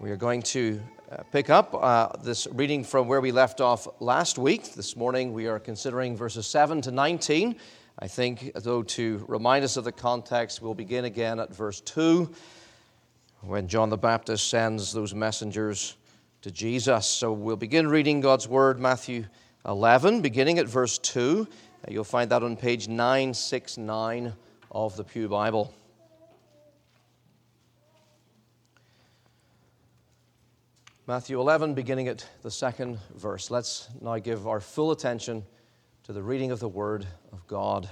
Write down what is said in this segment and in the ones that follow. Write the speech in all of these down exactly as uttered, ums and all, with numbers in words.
We are going to uh, pick up uh, this reading from where we left off last week. This morning we are considering verses seven to nineteen. I think, though, to remind us of the context, we'll begin again at verse two, when John the Baptist sends those messengers to Jesus. So we'll begin reading God's Word, Matthew eleven, beginning at verse two. Uh, you'll find that on page nine sixty-nine of the Pew Bible. Matthew eleven, beginning at the second verse. Let's now give our full attention to the reading of the Word of God.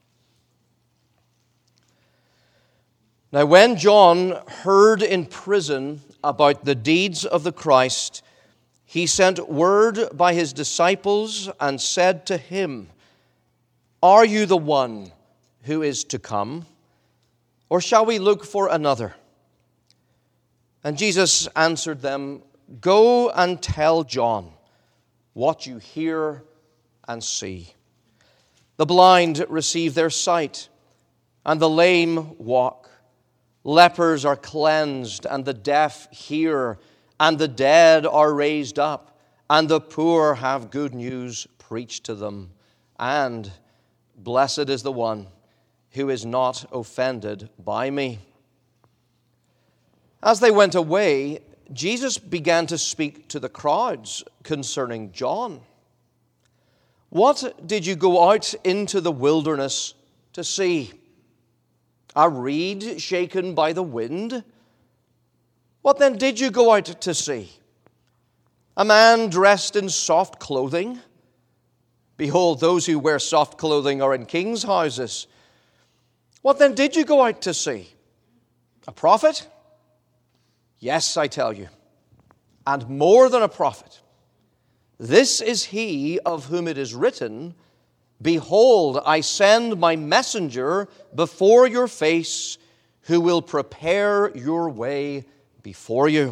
Now, when John heard in prison about the deeds of the Christ, he sent word by his disciples and said to him, "Are you the one who is to come, or shall we look for another?" And Jesus answered them, "Go and tell John what you hear and see. The blind receive their sight, and the lame walk. Lepers are cleansed, and the deaf hear, and the dead are raised up, and the poor have good news preached to them. And blessed is the one who is not offended by me." As they went away, Jesus began to speak to the crowds concerning John. "What did you go out into the wilderness to see? A reed shaken by the wind? What then did you go out to see? A man dressed in soft clothing? Behold, those who wear soft clothing are in kings' houses. What then did you go out to see? A prophet? Yes, I tell you, and more than a prophet. This is he of whom it is written, 'Behold, I send my messenger before your face, who will prepare your way before you.'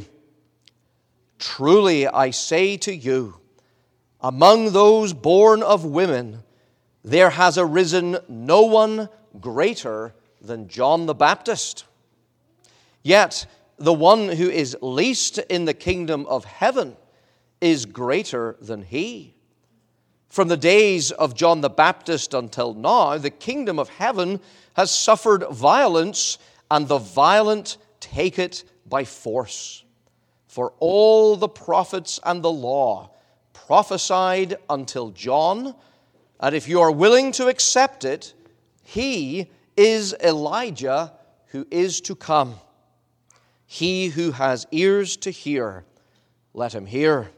Truly I say to you, among those born of women, there has arisen no one greater than John the Baptist. Yet the one who is least in the kingdom of heaven is greater than he. From the days of John the Baptist until now, the kingdom of heaven has suffered violence, and the violent take it by force. For all the prophets and the law prophesied until John, and if you are willing to accept it, he is Elijah who is to come. He who has ears to hear, let him hear.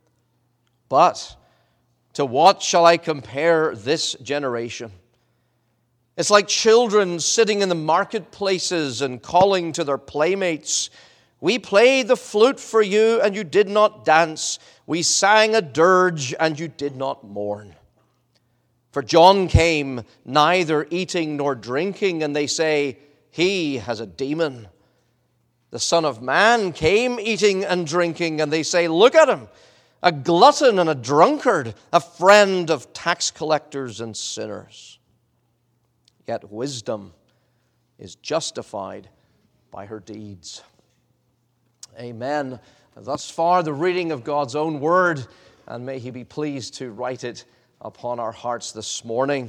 But to what shall I compare this generation? It's like children sitting in the marketplaces and calling to their playmates, 'We played the flute for you, and you did not dance. We sang a dirge, and you did not mourn.' For John came neither eating nor drinking, and they say, 'He has a demon.' The Son of Man came eating and drinking, and they say, 'Look at him, a glutton and a drunkard, a friend of tax collectors and sinners.' Yet wisdom is justified by her deeds." Amen. Thus far, the reading of God's own word, and may He be pleased to write it upon our hearts this morning.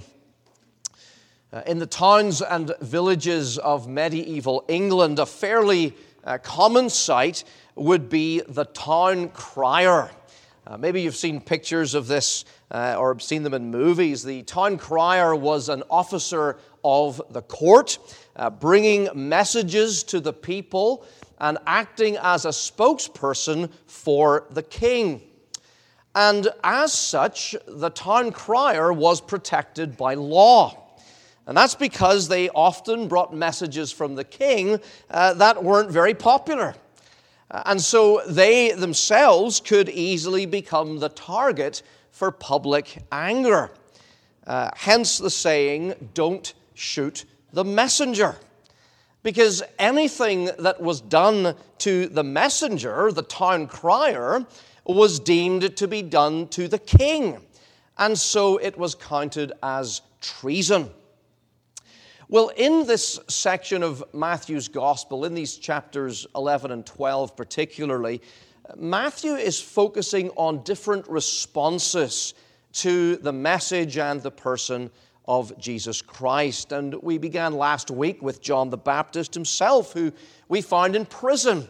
Uh, in the towns and villages of medieval England, a fairly uh, common sight would be the town crier. Uh, maybe you've seen pictures of this uh, or seen them in movies. The town crier was an officer of the court, uh, bringing messages to the people and acting as a spokesperson for the king. And as such, the town crier was protected by law. And that's because they often brought messages from the king uh, that weren't very popular. Uh, and so they themselves could easily become the target for public anger. Uh, hence the saying, "Don't shoot the messenger." Because anything that was done to the messenger, the town crier, was deemed to be done to the king. And so it was counted as treason. Well, in this section of Matthew's Gospel, in these chapters eleven and twelve particularly, Matthew is focusing on different responses to the message and the person of Jesus Christ. And we began last week with John the Baptist himself, who we found in prison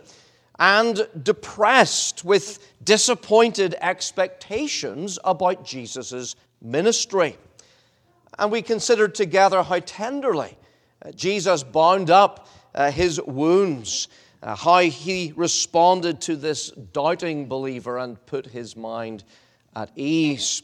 and depressed with disappointed expectations about Jesus' ministry. And we considered together how tenderly uh, Jesus bound up uh, his wounds, uh, how he responded to this doubting believer and put his mind at ease.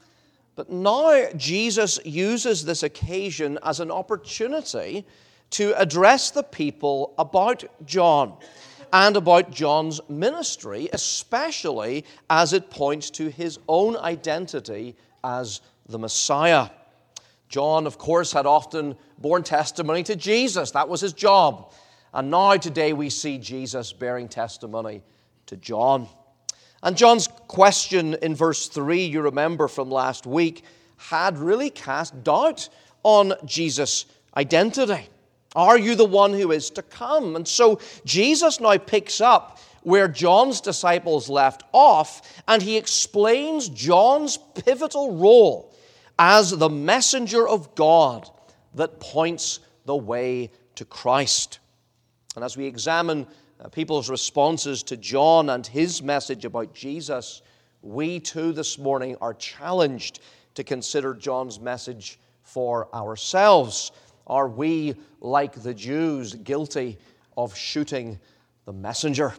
But now Jesus uses this occasion as an opportunity to address the people about John and about John's ministry, especially as it points to his own identity as the Messiah. John, of course, had often borne testimony to Jesus. That was his job. And now today we see Jesus bearing testimony to John. And John's question in verse three, you remember from last week, had really cast doubt on Jesus' identity. Are you the one who is to come? And so Jesus now picks up where John's disciples left off, and he explains John's pivotal role as the messenger of God that points the way to Christ. And as we examine uh, people's responses to John and his message about Jesus, we too this morning are challenged to consider John's message for ourselves. Are we, like the Jews, guilty of shooting the messenger?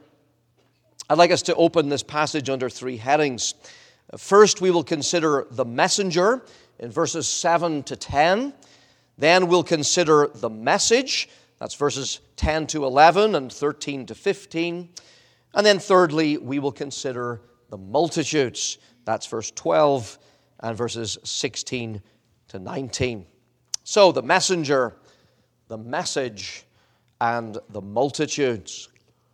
I'd like us to open this passage under three headings. First, we will consider the messenger in verses seven to ten. Then we'll consider the message. That's verses ten to eleven and thirteen to fifteen. And then thirdly, we will consider the multitudes. That's verse twelve and verses sixteen to nineteen. So, the messenger, the message, and the multitudes.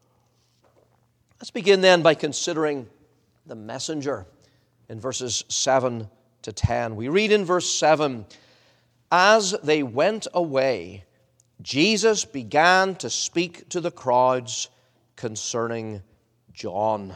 Let's begin then by considering the messenger in verses seven to ten. We read in verse seven, "As they went away, Jesus began to speak to the crowds concerning John."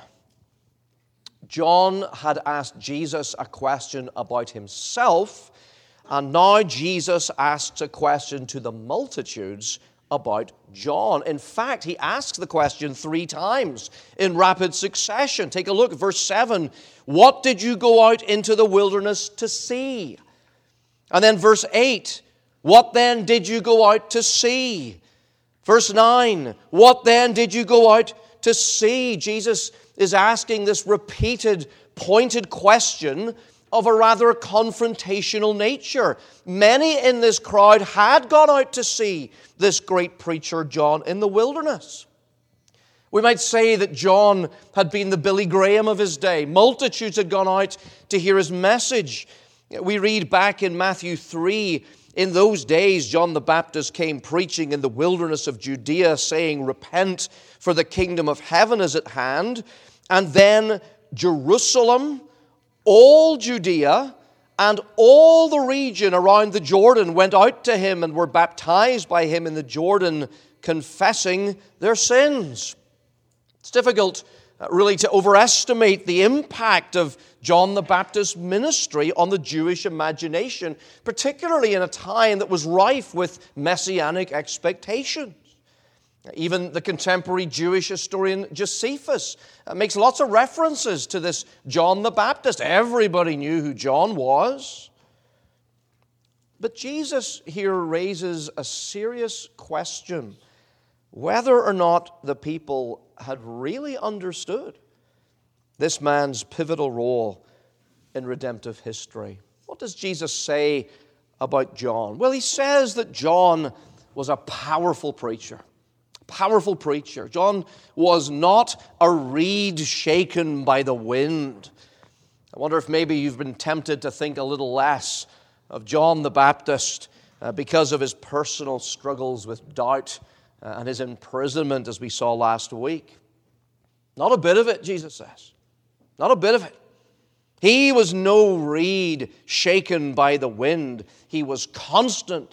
John had asked Jesus a question about himself, and now Jesus asks a question to the multitudes about John. In fact, he asks the question three times in rapid succession. Take a look at verse seven. "What did you go out into the wilderness to see?" And then verse eight. "What then did you go out to see?" Verse nine. "What then did you go out to see?" Jesus is asking this repeated, pointed question of a rather confrontational nature. Many in this crowd had gone out to see this great preacher, John, in the wilderness. We might say that John had been the Billy Graham of his day. Multitudes had gone out to hear his message. We read back in Matthew three, "In those days John the Baptist came preaching in the wilderness of Judea, saying, 'Repent, for the kingdom of heaven is at hand.' And then Jerusalem, all Judea, and all the region around the Jordan went out to him and were baptized by him in the Jordan, confessing their sins." It's difficult uh, really to overestimate the impact of John the Baptist's ministry on the Jewish imagination, particularly in a time that was rife with messianic expectations. Even the contemporary Jewish historian Josephus uh, makes lots of references to this John the Baptist. Everybody knew who John was. But Jesus here raises a serious question, whether or not the people had really understood this man's pivotal role in redemptive history. What does Jesus say about John? Well, he says that John was a powerful preacher. Powerful preacher. John was not a reed shaken by the wind. I wonder if maybe you've been tempted to think a little less of John the Baptist uh, because of his personal struggles with doubt uh, and his imprisonment, as we saw last week. Not a bit of it, Jesus says. Not a bit of it. He was no reed shaken by the wind. He was constant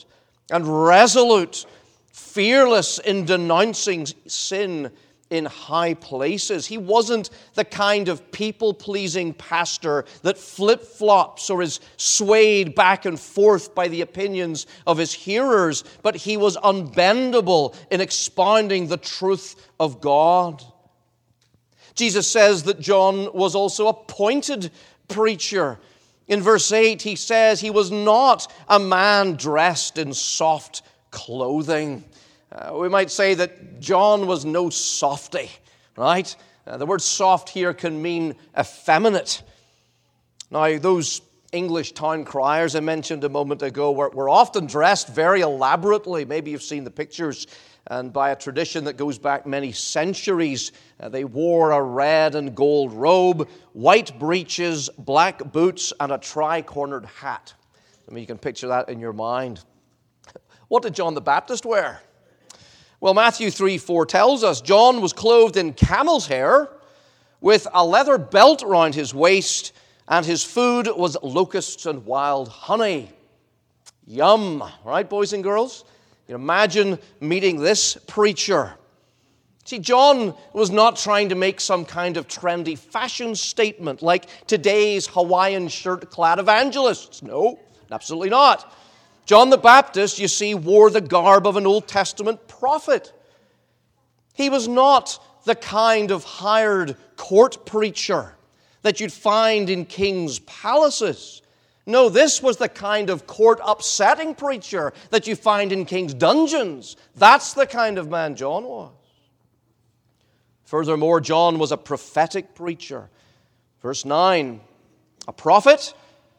and resolute, fearless in denouncing sin in high places. He wasn't the kind of people-pleasing pastor that flip-flops or is swayed back and forth by the opinions of his hearers, but he was unbendable in expounding the truth of God. Jesus says that John was also a pointed preacher. In verse eight, he says he was not a man dressed in soft clothing. Uh, we might say that John was no softy, right? Uh, the word soft here can mean effeminate. Now, those English town criers I mentioned a moment ago were, were often dressed very elaborately. Maybe you've seen the pictures. And by a tradition that goes back many centuries, uh, they wore a red and gold robe, white breeches, black boots, and a tri-cornered hat. I mean, you can picture that in your mind. What did John the Baptist wear? Well, Matthew three four tells us John was clothed in camel's hair with a leather belt around his waist, and his food was locusts and wild honey. Yum, right, boys and girls? You can imagine meeting this preacher. See, John was not trying to make some kind of trendy fashion statement like today's Hawaiian shirt-clad evangelists. No, absolutely not. John the Baptist, you see, wore the garb of an Old Testament prophet. He was not the kind of hired court preacher that you'd find in kings' palaces. No, this was the kind of court-upsetting preacher that you find in kings' dungeons. That's the kind of man John was. Furthermore, John was a prophetic preacher. Verse nine, a prophet?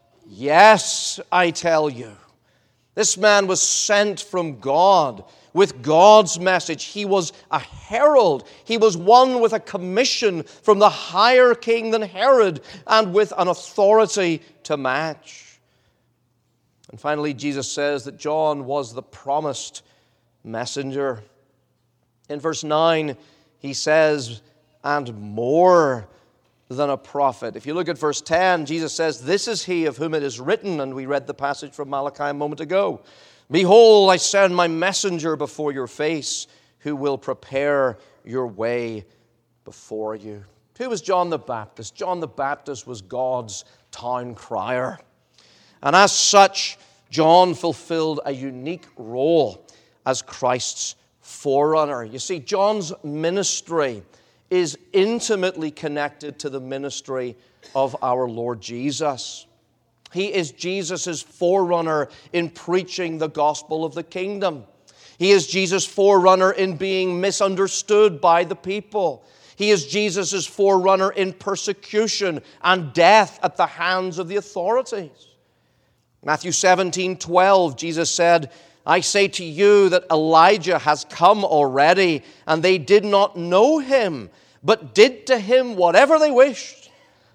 Yes, I tell you. This man was sent from God with God's message. He was a herald. He was one with a commission from the higher king than Herod and with an authority to match. And finally, Jesus says that John was the promised messenger. In verse nine, he says, and more than a prophet. If you look at verse ten, Jesus says, this is he of whom it is written, and we read the passage from Malachi a moment ago. Behold, I send my messenger before your face, who will prepare your way before you. Who was John the Baptist? John the Baptist was God's town crier. And as such, John fulfilled a unique role as Christ's forerunner. You see, John's ministry is intimately connected to the ministry of our Lord Jesus. He is Jesus' forerunner in preaching the gospel of the kingdom. He is Jesus' forerunner in being misunderstood by the people. He is Jesus' forerunner in persecution and death at the hands of the authorities. Matthew seventeen twelve, Jesus said, I say to you that Elijah has come already, and they did not know him, but did to him whatever they wished.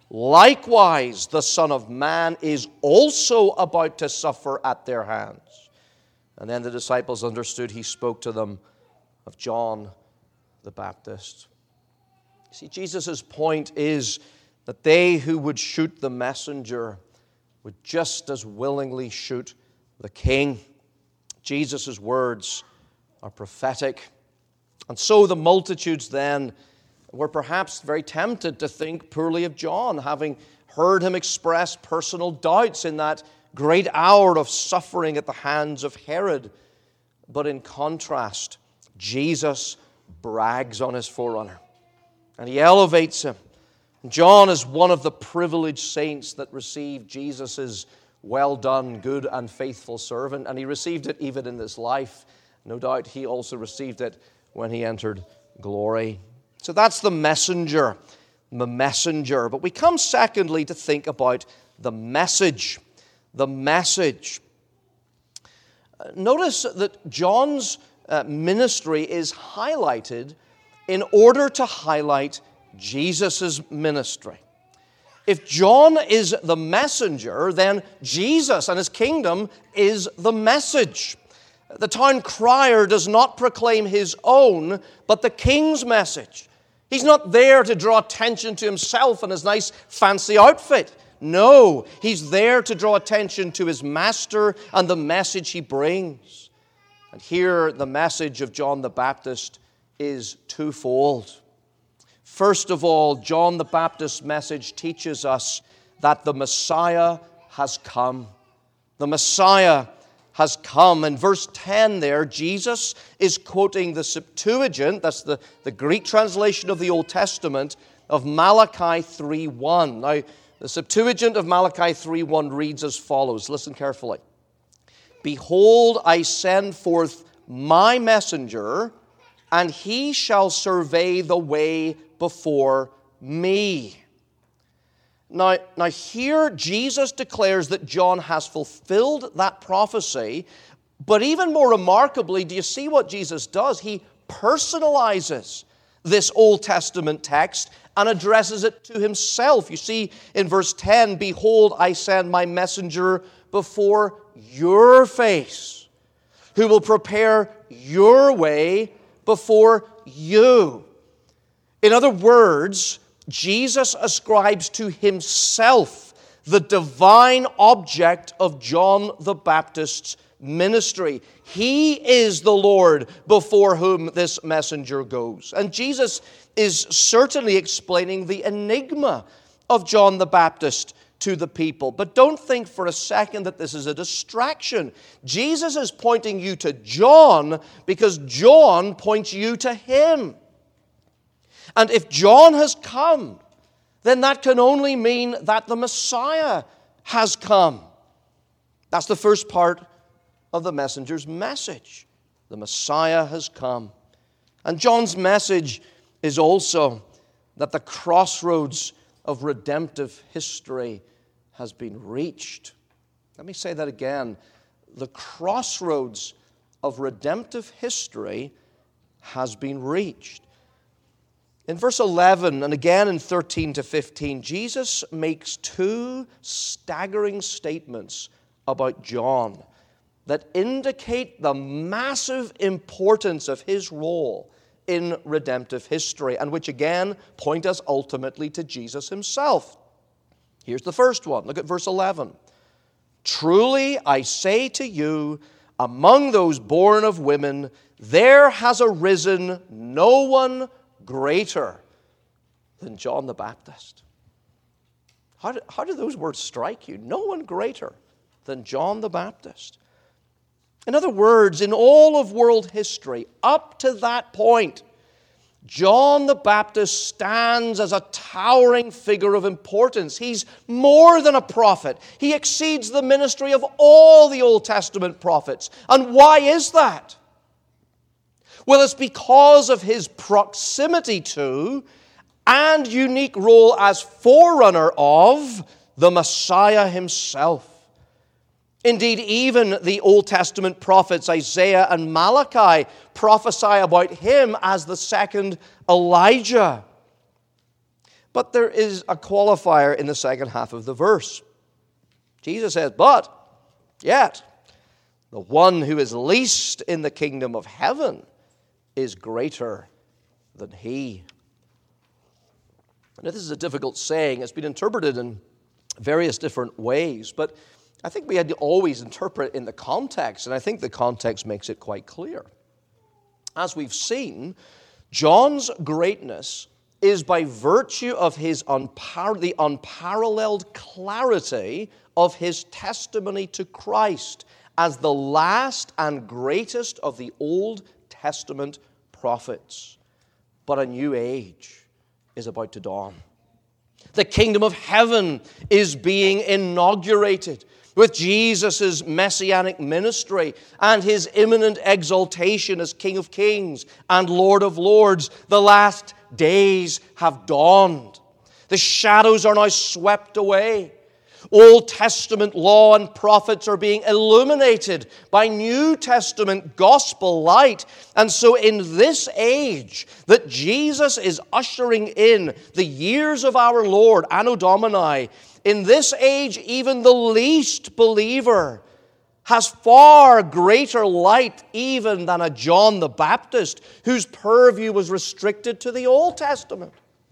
Likewise, the Son of Man is also about to suffer at their hands. And then the disciples understood he spoke to them of John the Baptist. See, Jesus' point is that they who would shoot the messenger would just as willingly shoot the king. Jesus' words are prophetic. And so the multitudes then were perhaps very tempted to think poorly of John, having heard him express personal doubts in that great hour of suffering at the hands of Herod. But in contrast, Jesus brags on his forerunner, and he elevates him. John is one of the privileged saints that received Jesus' well done, good and faithful servant, and he received it even in this life. No doubt he also received it when he entered glory. So that's the messenger, the messenger. But we come secondly to think about the message, the message. Notice that John's uh, ministry is highlighted in order to highlight Jesus' ministry. If John is the messenger, then Jesus and his kingdom is the message. The town crier does not proclaim his own, but the king's message. He's not there to draw attention to himself and his nice fancy outfit. No, he's there to draw attention to his master and the message he brings. And here the message of John the Baptist is twofold. First of all, John the Baptist's message teaches us that the Messiah has come. The Messiah has come. In verse ten there, Jesus is quoting the Septuagint, that's the, the Greek translation of the Old Testament, of Malachi three one. Now, the Septuagint of Malachi three one reads as follows. Listen carefully. Behold, I send forth my messenger, and he shall survey the way before me. Now, now here Jesus declares that John has fulfilled that prophecy, but even more remarkably, do you see what Jesus does? He personalizes this Old Testament text and addresses it to himself. You see in verse ten, behold, I send my messenger before your face, who will prepare your way before you. In other words, Jesus ascribes to himself the divine object of John the Baptist's ministry. He is the Lord before whom this messenger goes. And Jesus is certainly explaining the enigma of John the Baptist to the people. But don't think for a second that this is a distraction. Jesus is pointing you to John because John points you to him. And if John has come, then that can only mean that the Messiah has come. That's the first part of the messenger's message. The Messiah has come. And John's message is also that the crossroads of redemptive history has been reached. Let me say that again. The crossroads of redemptive history has been reached. In verse eleven and again in thirteen to fifteen, Jesus makes two staggering statements about John that indicate the massive importance of his role in redemptive history, and which again point us ultimately to Jesus himself. Here's the first one. Look at verse eleven. Truly I say to you, among those born of women, there has arisen no one greater than John the Baptist. How do, how do those words strike you? No one greater than John the Baptist. In other words, in all of world history, up to that point, John the Baptist stands as a towering figure of importance. He's more than a prophet. He exceeds the ministry of all the Old Testament prophets. And why is that? Well, it's because of his proximity to and unique role as forerunner of the Messiah himself. Indeed, even the Old Testament prophets Isaiah and Malachi prophesy about him as the second Elijah. But there is a qualifier in the second half of the verse. Jesus says, but yet the one who is least in the kingdom of heaven is greater than he. Now, this is a difficult saying. It's been interpreted in various different ways, but I think we had to always interpret in the context, and I think the context makes it quite clear. As we've seen, John's greatness is by virtue of his unpar- the unparalleled clarity of his testimony to Christ as the last and greatest of the Old Testament prophets. But a new age is about to dawn. The kingdom of heaven is being inaugurated with Jesus' messianic ministry and his imminent exaltation as King of Kings and Lord of Lords. The last days have dawned. The shadows are now swept away. Old Testament law and prophets are being illuminated by New Testament gospel light. And so in this age that Jesus is ushering in, the years of our Lord, Anno Domini, in this age even the least believer has far greater light even than a John the Baptist, whose purview was restricted to the Old Testament.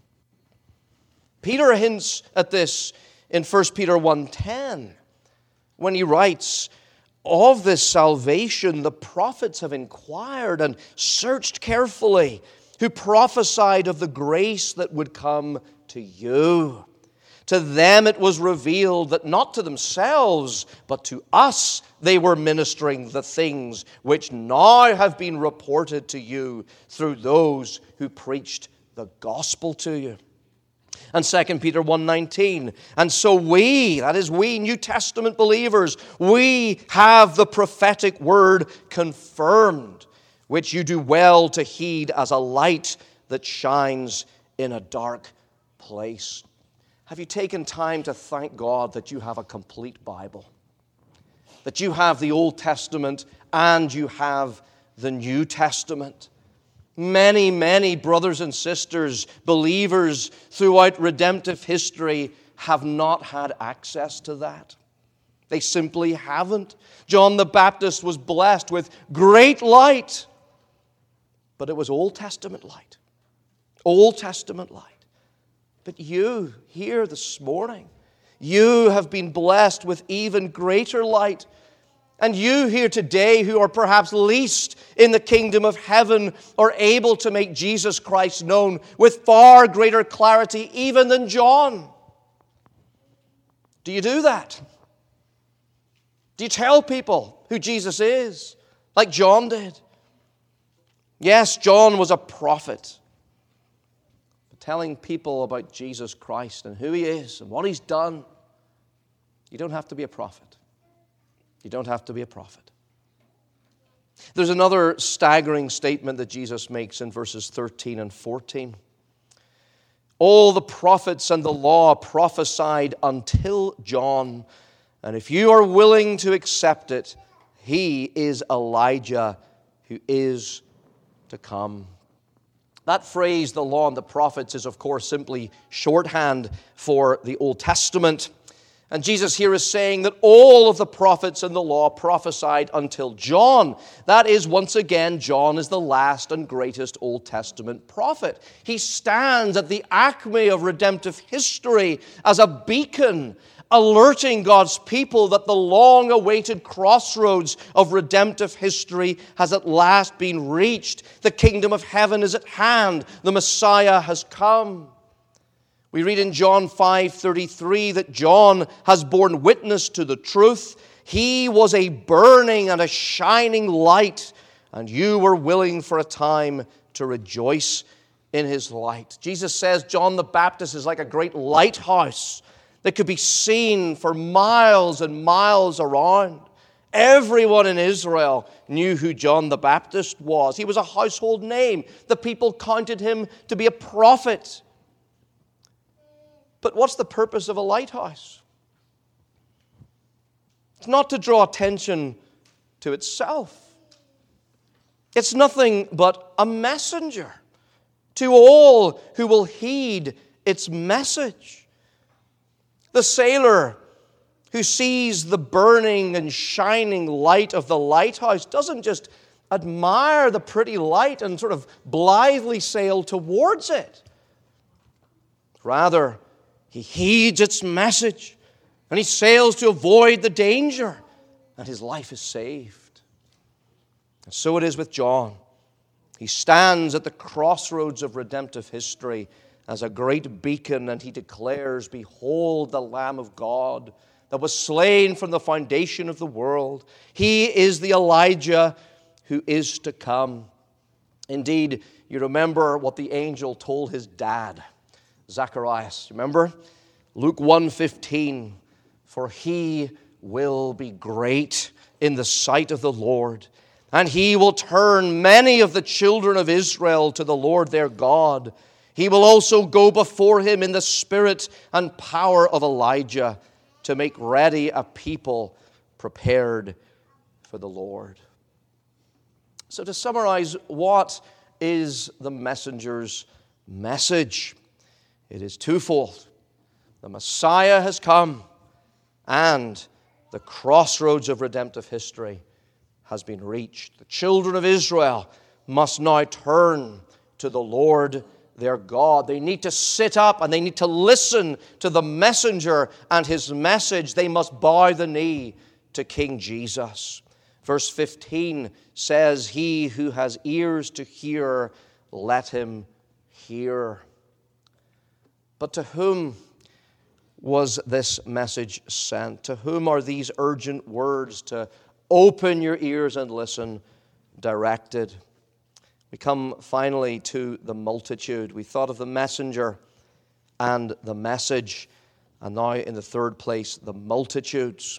Peter hints at this in First Peter one ten, when he writes, of this salvation, the prophets have inquired and searched carefully, who prophesied of the grace that would come to you. To them it was revealed that not to themselves, but to us they were ministering the things which now have been reported to you through those who preached the gospel to you. And Second Peter one nineteen, and so we, that is we, New Testament believers, we have the prophetic word confirmed, which you do well to heed as a light that shines in a dark place. Have you taken time to thank God that you have a complete Bible? That you have the Old Testament and you have the New Testament? Many, many brothers and sisters, believers throughout redemptive history have not had access to that. They simply haven't. John the Baptist was blessed with great light, but it was Old Testament light. Old Testament light. But you, here this morning, you have been blessed with even greater light. And you here today who are perhaps least in the kingdom of heaven are able to make Jesus Christ known with far greater clarity even than John. Do you do that? Do you tell people who Jesus is like John did? Yes, John was a prophet. But telling people about Jesus Christ and who He is and what He's done, you don't have to be a prophet. You don't have to be a prophet. There's another staggering statement that Jesus makes in verses thirteen and fourteen. All the prophets and the law prophesied until John, and if you are willing to accept it, he is Elijah who is to come. That phrase, the law and the prophets, is of course simply shorthand for the Old Testament. And Jesus here is saying that all of the prophets and the law prophesied until John. That is, once again, John is the last and greatest Old Testament prophet. He stands at the acme of redemptive history as a beacon, alerting God's people that the long-awaited crossroads of redemptive history has at last been reached. The kingdom of heaven is at hand. The Messiah has come. We read in John five thirty-three that John has borne witness to the truth. He was a burning and a shining light, and you were willing for a time to rejoice in his light. Jesus says John the Baptist is like a great lighthouse that could be seen for miles and miles around. Everyone in Israel knew who John the Baptist was. He was a household name. The people counted him to be a prophet. But what's the purpose of a lighthouse? It's not to draw attention to itself. It's nothing but a messenger to all who will heed its message. The sailor who sees the burning and shining light of the lighthouse doesn't just admire the pretty light and sort of blithely sail towards it. Rather, he heeds its message, and he sails to avoid the danger, and his life is saved. And so it is with John. He stands at the crossroads of redemptive history as a great beacon, and he declares, "Behold the Lamb of God that was slain from the foundation of the world. He is the Elijah who is to come." Indeed, you remember what the angel told his dad, Zacharias. Remember? Luke one fifteen, "For he will be great in the sight of the Lord, and he will turn many of the children of Israel to the Lord their God. He will also go before him in the spirit and power of Elijah to make ready a people prepared for the Lord." So to summarize, what is the messenger's message? It is twofold. The Messiah has come, and the crossroads of redemptive history has been reached. The children of Israel must now turn to the Lord their God. They need to sit up and they need to listen to the messenger and his message. They must bow the knee to King Jesus. Verse fifteen says, "He who has ears to hear, let him hear." But to whom was this message sent? To whom are these urgent words to open your ears and listen directed? We come finally to the multitude. We thought of the messenger and the message, and now in the third place, the multitudes.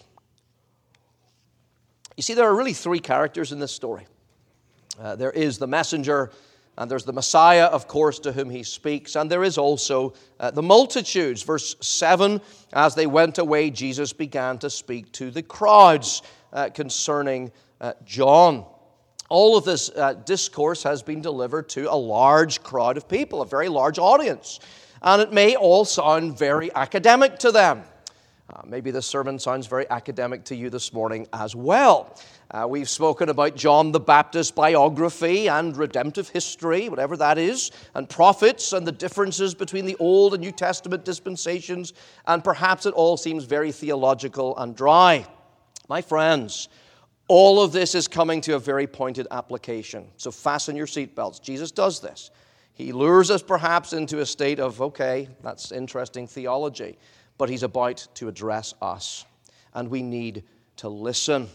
You see, there are really three characters in this story. Uh, there is the messenger, and there's the Messiah, of course, to whom he speaks, and there is also uh, the multitudes. Verse seven, "As they went away, Jesus began to speak to the crowds uh, concerning uh, John." All of this uh, discourse has been delivered to a large crowd of people, a very large audience, and it may all sound very academic to them. Uh, maybe this sermon sounds very academic to you this morning as well. Uh, we've spoken about John the Baptist's biography and redemptive history, whatever that is, and prophets and the differences between the Old and New Testament dispensations, and perhaps it all seems very theological and dry. My friends, all of this is coming to a very pointed application. So fasten your seatbelts. Jesus does this. He lures us perhaps into a state of, okay, that's interesting theology, but he's about to address us, and we need to listen.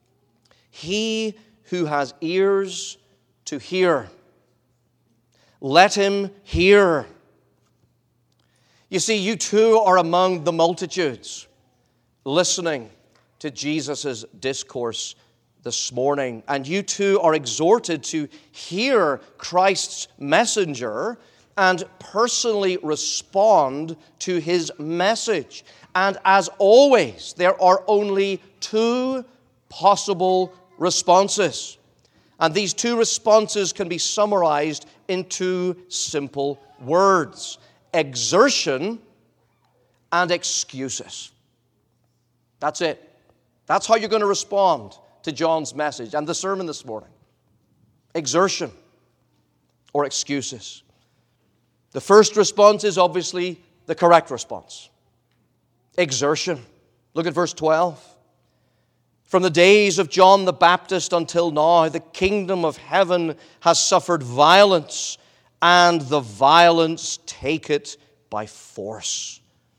He who has ears to hear, let him hear. You see, you too are among the multitudes listening to Jesus' discourse this morning, and you too are exhorted to hear Christ's messenger and personally respond to his message. And as always, there are only two possible responses. And these two responses can be summarized in two simple words: exertion and excuses. That's it. That's how you're going to respond to John's message and the sermon this morning. Exertion or excuses. The first response is obviously the correct response. Exertion. Look at verse twelve. "From the days of John the Baptist until now, the kingdom of heaven has suffered violence, and the violence take it by force."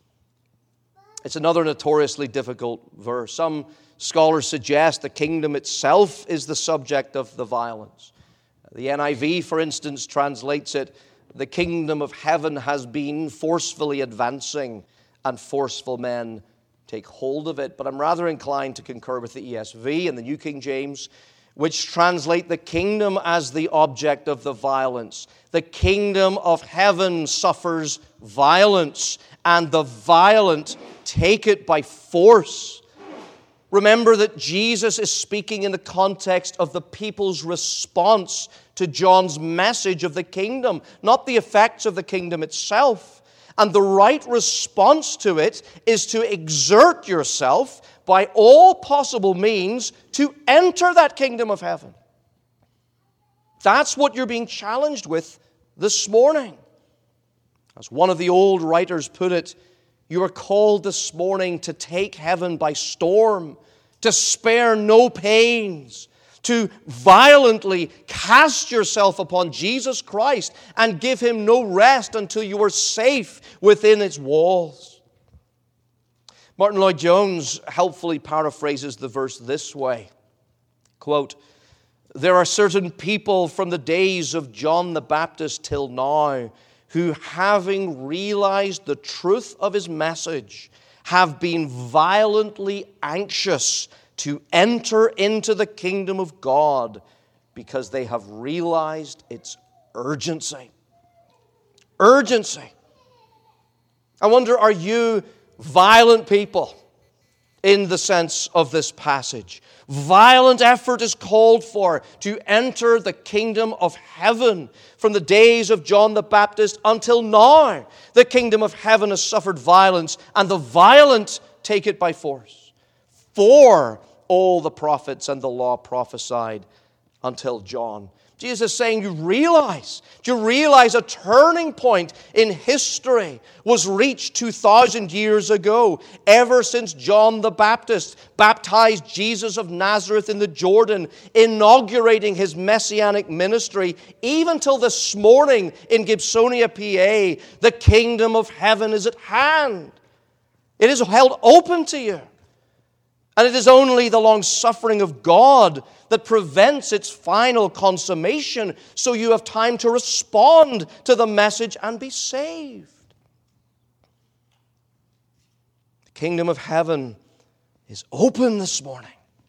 It's another notoriously difficult verse. Some scholars suggest the kingdom itself is the subject of the violence. The N I V, for instance, translates it, "The kingdom of heaven has been forcefully advancing, and forceful men take hold of it." But I'm rather inclined to concur with the E S V and the New King James, which translate the kingdom as the object of the violence. The kingdom of heaven suffers violence, and the violent take it by force. Remember that Jesus is speaking in the context of the people's response to John's message of the kingdom, not the effects of the kingdom itself. And the right response to it is to exert yourself by all possible means to enter that kingdom of heaven. That's what you're being challenged with this morning. As one of the old writers put it, you are called this morning to take heaven by storm, to spare no pains, to violently cast yourself upon Jesus Christ and give him no rest until you are safe within its walls. Martin Lloyd-Jones helpfully paraphrases the verse this way, quote, "There are certain people from the days of John the Baptist till now who, having realized the truth of his message, have been violently anxious to enter into the kingdom of God because they have realized its urgency." Urgency. I wonder, are you violent people in the sense of this passage? Violent effort is called for to enter the kingdom of heaven. From the days of John the Baptist until now, the kingdom of heaven has suffered violence, and the violent take it by force. For all the prophets and the law prophesied until John. Jesus is saying, you realize, do you realize a turning point in history was reached two thousand years ago, ever since John the Baptist baptized Jesus of Nazareth in the Jordan, inaugurating his messianic ministry, even till this morning in Gibsonia, P A, the kingdom of heaven is at hand. It is held open to you. And it is only the long-suffering of God that prevents its final consummation, so you have time to respond to the message and be saved. The kingdom of heaven is open this morning.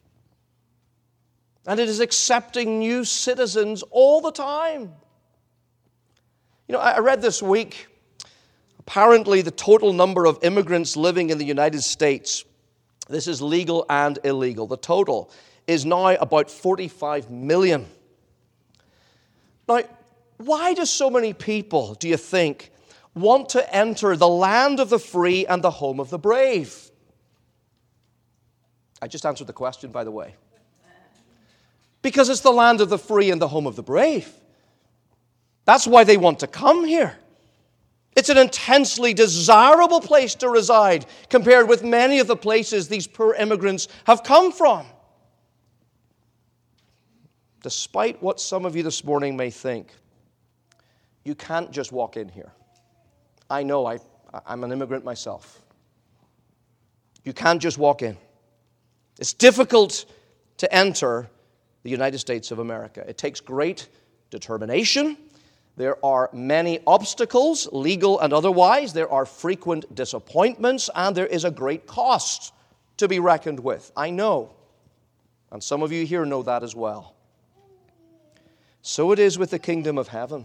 And it is accepting new citizens all the time. You know, I read this week, apparently the total number of immigrants living in the United States, this is legal and illegal, the total is now about forty-five million. Now, why do so many people, do you think, want to enter the land of the free and the home of the brave? I just answered the question, by the way. Because it's the land of the free and the home of the brave. That's why they want to come here. It's an intensely desirable place to reside compared with many of the places these poor immigrants have come from. Despite what some of you this morning may think, you can't just walk in here. I know, I, I'm an immigrant myself. You can't just walk in. It's difficult to enter the United States of America. It takes great determination. There are many obstacles, legal and otherwise. There are frequent disappointments, and there is a great cost to be reckoned with. I know, and some of you here know that as well. So it is with the kingdom of heaven.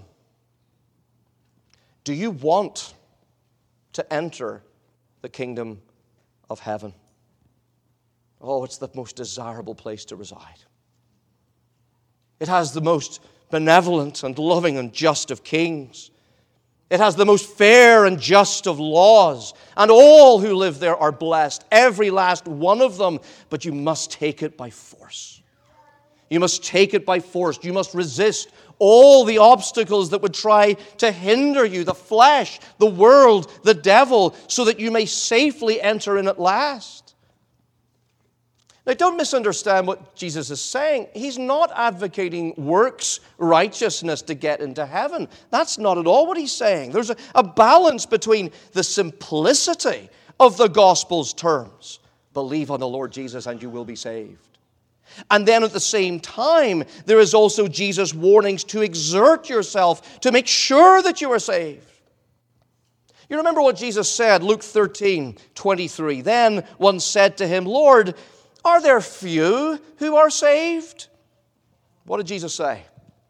Do you want to enter the kingdom of heaven? Oh, it's the most desirable place to reside. It has the most benevolent and loving and just of kings. It has the most fair and just of laws. And all who live there are blessed, every last one of them. But you must take it by force. You must take it by force. You must resist all the obstacles that would try to hinder you, the flesh, the world, the devil, so that you may safely enter in at last. Now, don't misunderstand what Jesus is saying. He's not advocating works righteousness to get into heaven. That's not at all what he's saying. There's a, a balance between the simplicity of the gospel's terms. Believe on the Lord Jesus and you will be saved. And then at the same time, there is also Jesus' warnings to exert yourself to make sure that you are saved. You remember what Jesus said, Luke thirteen twenty-three. Then one said to him, Lord, are there few who are saved? What did Jesus say?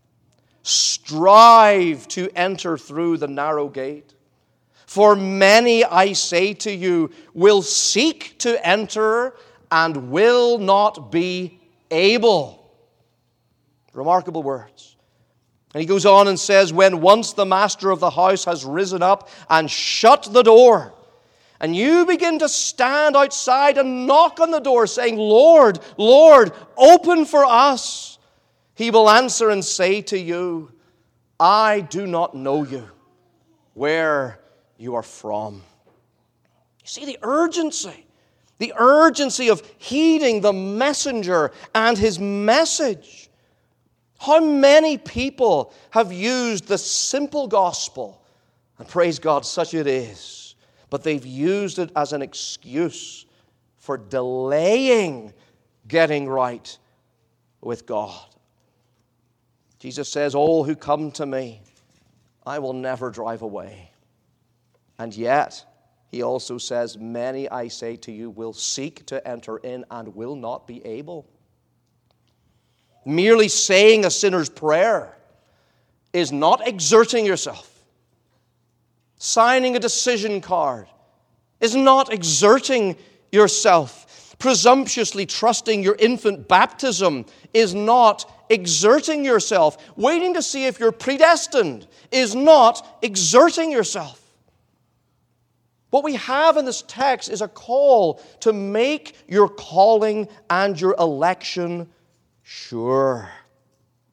Strive to enter through the narrow gate. For many, I say to you, will seek to enter and will not be able. Remarkable words. And he goes on and says, when once the master of the house has risen up and shut the door, and you begin to stand outside and knock on the door, saying, Lord, Lord, open for us, he will answer and say to you, I do not know you, where you are from. You see the urgency. The urgency of heeding the messenger and his message. How many people have used the simple gospel, and praise God, such it is, but they've used it as an excuse for delaying getting right with God. Jesus says, all who come to me, I will never drive away. And yet, he also says, many, I say to you, will seek to enter in and will not be able. Merely saying a sinner's prayer is not exerting yourself. Signing a decision card is not exerting yourself. Presumptuously trusting your infant baptism is not exerting yourself. Waiting to see if you're predestined is not exerting yourself. What we have in this text is a call to make your calling and your election sure.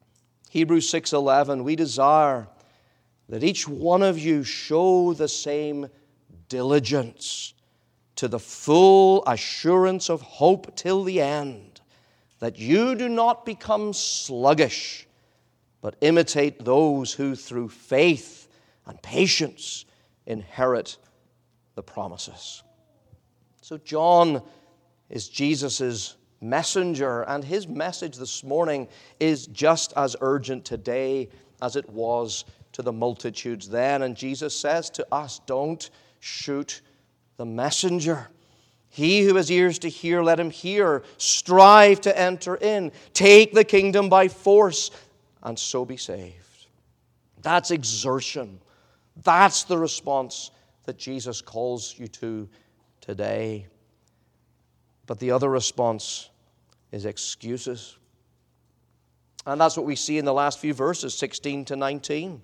Hebrews six eleven, we desire that each one of you show the same diligence to the full assurance of hope till the end, that you do not become sluggish, but imitate those who through faith and patience inherit the promises. So John is Jesus' messenger, and his message this morning is just as urgent today as it was to the multitudes then. And Jesus says to us, don't shoot the messenger. He who has ears to hear, let him hear. Strive to enter in. Take the kingdom by force, and so be saved. That's exertion. That's the response that Jesus calls you to today. But the other response is excuses. And that's what we see in the last few verses, sixteen to nineteen.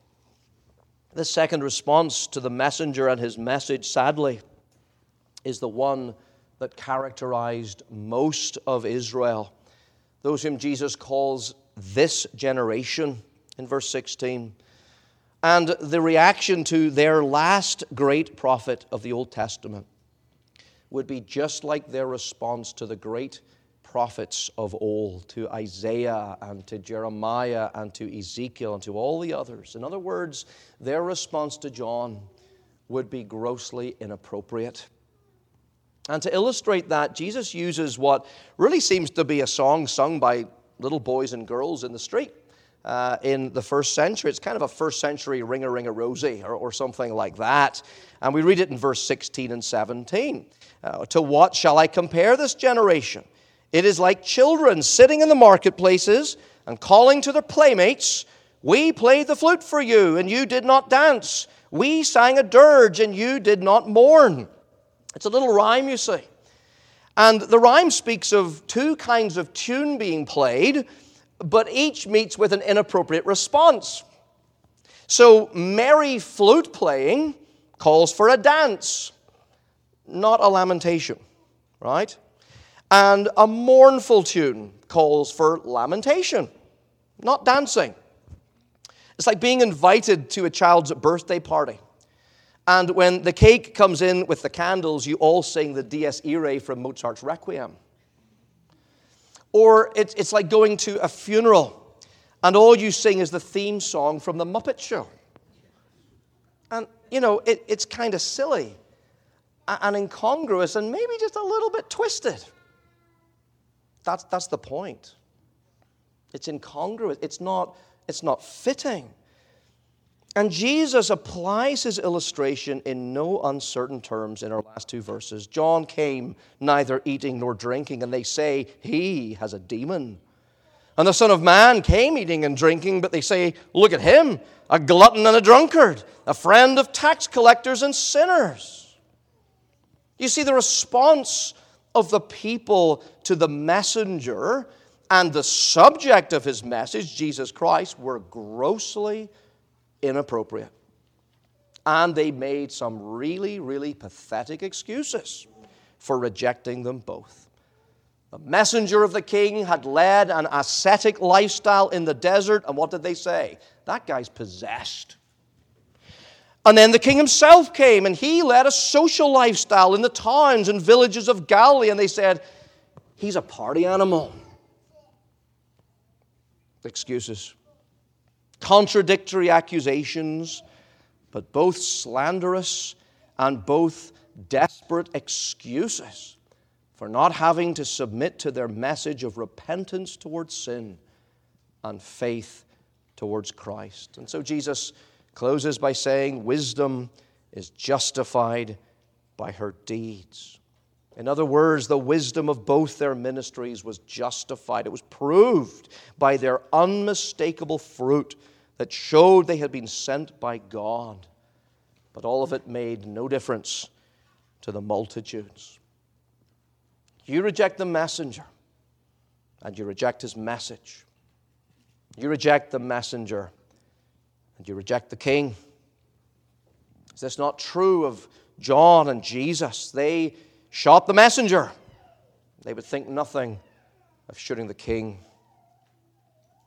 The second response to the messenger and his message, sadly, is the one that characterized most of Israel, those whom Jesus calls this generation in verse sixteen. And the reaction to their last great prophet of the Old Testament would be just like their response to the great prophets of old, to Isaiah and to Jeremiah and to Ezekiel and to all the others. In other words, their response to John would be grossly inappropriate. And to illustrate that, Jesus uses what really seems to be a song sung by little boys and girls in the street uh, in the first century. It's kind of a first century ring-a-ring-a-rosy or, or something like that. And we read it in verse sixteen and seventeen. Uh, to what shall I compare this generation? It is like children sitting in the marketplaces and calling to their playmates, we played the flute for you, and you did not dance. We sang a dirge, and you did not mourn. It's a little rhyme, you see. And the rhyme speaks of two kinds of tune being played, but each meets with an inappropriate response. So merry flute playing calls for a dance, not a lamentation, right? And a mournful tune calls for lamentation, not dancing. It's like being invited to a child's birthday party. And when the cake comes in with the candles, you all sing the Dies Irae from Mozart's Requiem. Or it's, it's like going to a funeral, and all you sing is the theme song from The Muppet Show. And, you know, it, it's kind of silly and incongruous and maybe just a little bit twisted. That's, that's the point. It's incongruous. It's not, it's not fitting. And Jesus applies his illustration in no uncertain terms in our last two verses. John came neither eating nor drinking, and they say he has a demon. And the Son of Man came eating and drinking, but they say, look at him, a glutton and a drunkard, a friend of tax collectors and sinners. You see, the response of the people to the messenger and the subject of his message, Jesus Christ, were grossly inappropriate. And they made some really, really pathetic excuses for rejecting them both. The messenger of the king had led an ascetic lifestyle in the desert, and what did they say? That guy's possessed. And then the king himself came, and he led a social lifestyle in the towns and villages of Galilee, and they said, he's a party animal. Excuses. Contradictory accusations, but both slanderous and both desperate excuses for not having to submit to their message of repentance towards sin and faith towards Christ. And so Jesus closes by saying, wisdom is justified by her deeds. In other words, the wisdom of both their ministries was justified. It was proved by their unmistakable fruit that showed they had been sent by God. But all of it made no difference to the multitudes. You reject the messenger, and you reject his message. You reject the messenger, and you reject the king. Is this not true of John and Jesus? They shot the messenger. They would think nothing of shooting the king.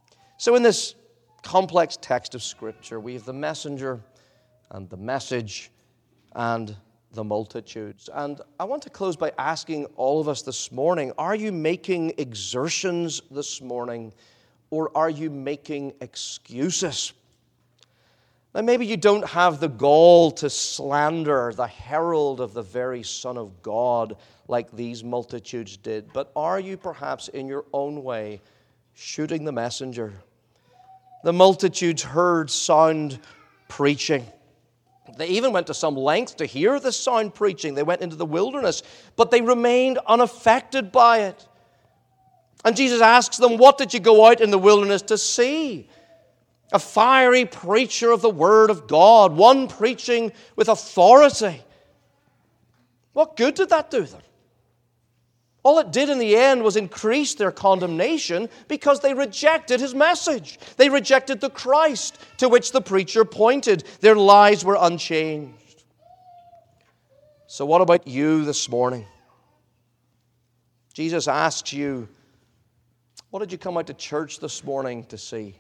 So in this complex text of Scripture, we have the messenger and the message and the multitudes. And I want to close by asking all of us this morning, are you making exertions this morning, or are you making excuses? Now, maybe you don't have the gall to slander the herald of the very Son of God like these multitudes did, but are you perhaps in your own way shooting the messenger? The multitudes heard sound preaching. They even went to some length to hear the sound preaching. They went into the wilderness, but they remained unaffected by it. And Jesus asks them, what did you go out in the wilderness to see? A fiery preacher of the Word of God, one preaching with authority. What good did that do them? All it did in the end was increase their condemnation because they rejected his message. They rejected the Christ to which the preacher pointed. Their lives were unchanged. So what about you this morning? Jesus asks you, what did you come out to church this morning to see?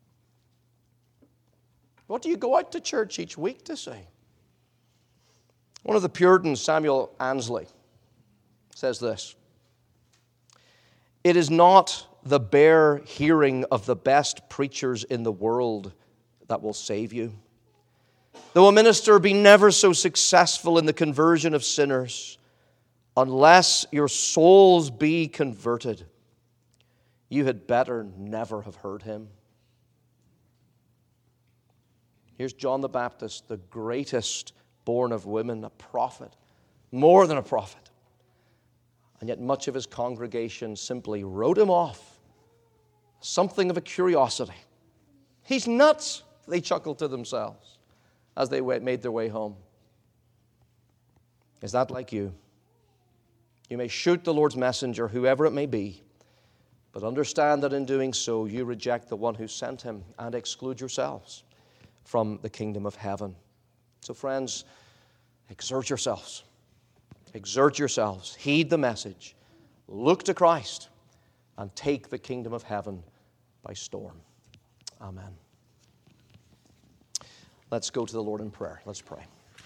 What do you go out to church each week to see? One of the Puritans, Samuel Annesley, says this: it is not the bare hearing of the best preachers in the world that will save you. Though a minister be never so successful in the conversion of sinners, unless your souls be converted, you had better never have heard him. Here's John the Baptist, the greatest born of women, a prophet, more than a prophet. And yet much of his congregation simply wrote him off. Something of a curiosity. He's nuts, they chuckled to themselves as they made their way home. Is that like you? You may shoot the Lord's messenger, whoever it may be, but understand that in doing so, you reject the one who sent him and exclude yourselves from the kingdom of heaven. So friends, exert yourselves. Exert yourselves. Heed the message. Look to Christ and take the kingdom of heaven by storm. Amen. Let's go to the Lord in prayer. Let's pray.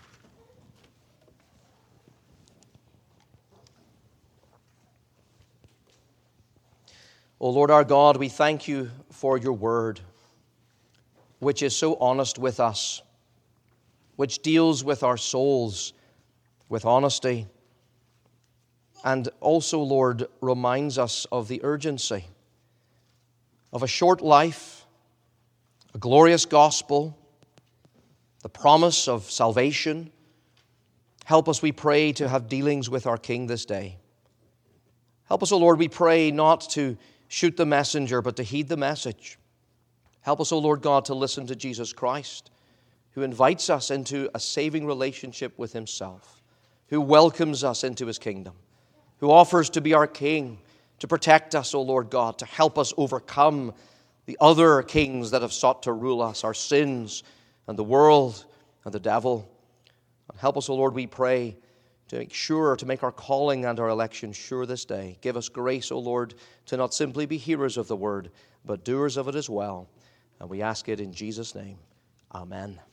O Lord our God, we thank you for your word, which is so honest with us, which deals with our souls with honesty, and also, Lord, reminds us of the urgency of a short life, a glorious gospel, the promise of salvation. Help us, we pray, to have dealings with our King this day. Help us, O Lord, we pray, not to shoot the messenger, but to heed the message. Help us, O Lord God, to listen to Jesus Christ, who invites us into a saving relationship with himself, who welcomes us into his kingdom, who offers to be our King, to protect us, O Lord God, to help us overcome the other kings that have sought to rule us, our sins and the world and the devil. And help us, O Lord, we pray, to make sure, to make our calling and our election sure this day. Give us grace, O Lord, to not simply be hearers of the word, but doers of it as well. And we ask it in Jesus' name. Amen.